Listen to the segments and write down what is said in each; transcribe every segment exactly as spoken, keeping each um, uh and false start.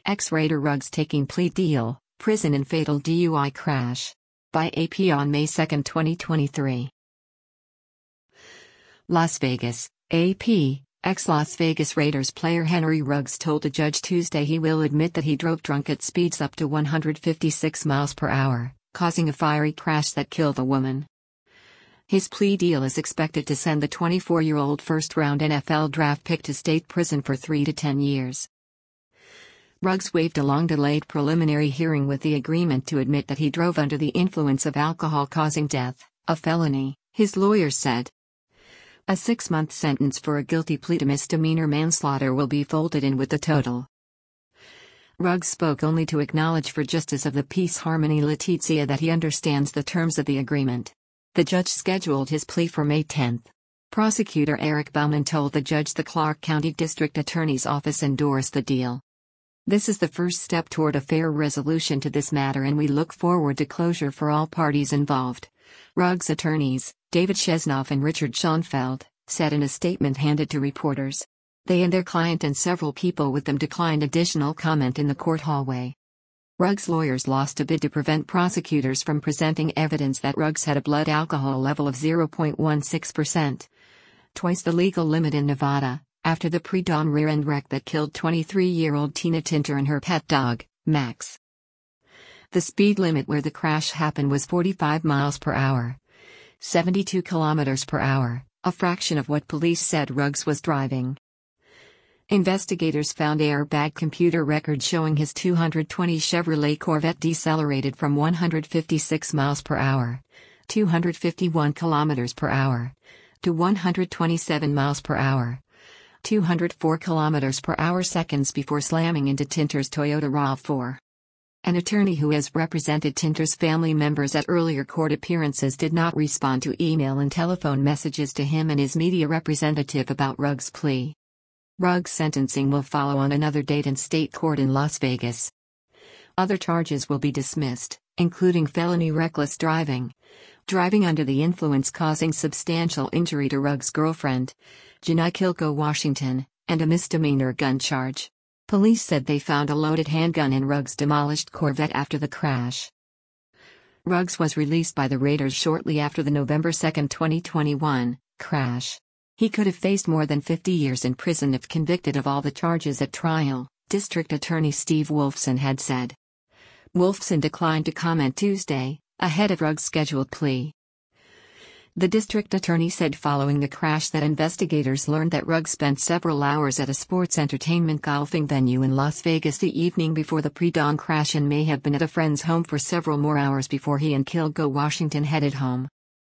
Ex-Raider Ruggs taking plea deal, prison and fatal D U I crash. By A P on May second, twenty twenty-three. Las Vegas, A P. Ex-Las Vegas Raiders player Henry Ruggs told a judge Tuesday he will admit that he drove drunk at speeds up to one hundred fifty-six miles per hour, causing a fiery crash that killed a woman. His plea deal is expected to send the twenty-four-year-old first-round N F L draft pick to state prison for three to ten years. Ruggs waived a long-delayed preliminary hearing with the agreement to admit that he drove under the influence of alcohol causing death, a felony, his lawyers said. A six-month sentence for a guilty plea to misdemeanor manslaughter will be folded in with the total. Ruggs spoke only to acknowledge for Justice of the Peace Harmony Letizia that he understands the terms of the agreement. The judge scheduled his plea for May tenth. Prosecutor Eric Bauman told the judge the Clark County District Attorney's Office endorsed the deal. This is the first step toward a fair resolution to this matter and we look forward to closure for all parties involved. Ruggs' attorneys, David Chesnoff and Richard Schoenfeld, said in a statement handed to reporters. They and their client and several people with them declined additional comment in the court hallway. Ruggs' lawyers lost a bid to prevent prosecutors from presenting evidence that Ruggs had a blood alcohol level of zero point one six percent, twice the legal limit in Nevada, after the pre-dawn rear-end wreck that killed twenty-three-year-old Tina Tinter and her pet dog, Max. The speed limit where the crash happened was forty-five miles per hour, seventy-two kilometers per hour, a fraction of what police said Ruggs was driving. Investigators found airbag computer records showing his two hundred twenty Chevrolet Corvette decelerated from one hundred fifty-six miles per hour, two hundred fifty-one kilometers per hour, to one hundred twenty-seven miles per hour, two hundred four kilometers per hour seconds before slamming into Tinter's Toyota RAV four. An attorney who has represented Tinter's family members at earlier court appearances did not respond to email and telephone messages to him and his media representative about Ruggs' plea. Ruggs' sentencing will follow on another date in state court in Las Vegas. Other charges will be dismissed, including felony reckless driving, driving under the influence causing substantial injury to Ruggs' girlfriend, Janai Kilco Washington, and a misdemeanor gun charge. Police said they found a loaded handgun in Ruggs' demolished Corvette after the crash. Ruggs was released by the Raiders shortly after the November second, twenty twenty-one, crash. He could have faced more than fifty years in prison if convicted of all the charges at trial, District Attorney Steve Wolfson had said. Wolfson declined to comment Tuesday, ahead of Ruggs' scheduled plea. The district attorney said following the crash that investigators learned that Ruggs spent several hours at a sports entertainment golfing venue in Las Vegas the evening before the pre-dawn crash and may have been at a friend's home for several more hours before he and Kilgo Washington headed home.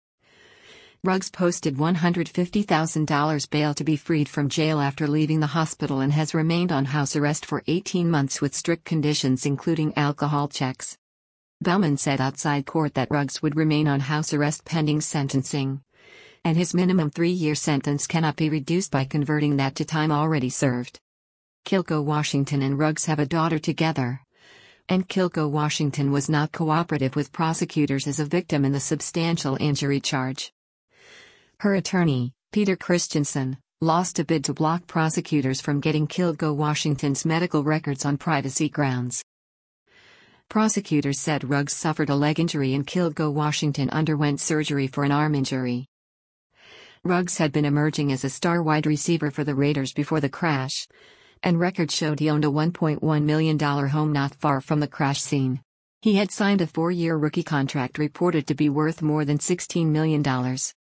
Ruggs posted one hundred fifty thousand dollars bail to be freed from jail after leaving the hospital and has remained on house arrest for eighteen months with strict conditions including alcohol checks. Bauman said outside court that Ruggs would remain on house arrest pending sentencing, and his minimum three-year sentence cannot be reduced by converting that to time already served. Kilco Washington and Ruggs have a daughter together, and Kilco Washington was not cooperative with prosecutors as a victim in the substantial injury charge. Her attorney, Peter Christensen, lost a bid to block prosecutors from getting Kilco Washington's medical records on privacy grounds. Prosecutors said Ruggs suffered a leg injury and Kilgo Washington underwent surgery for an arm injury. Ruggs had been emerging as a star wide receiver for the Raiders before the crash, and records showed he owned a one point one million dollars home not far from the crash scene. He had signed a four-year rookie contract reported to be worth more than sixteen million dollars.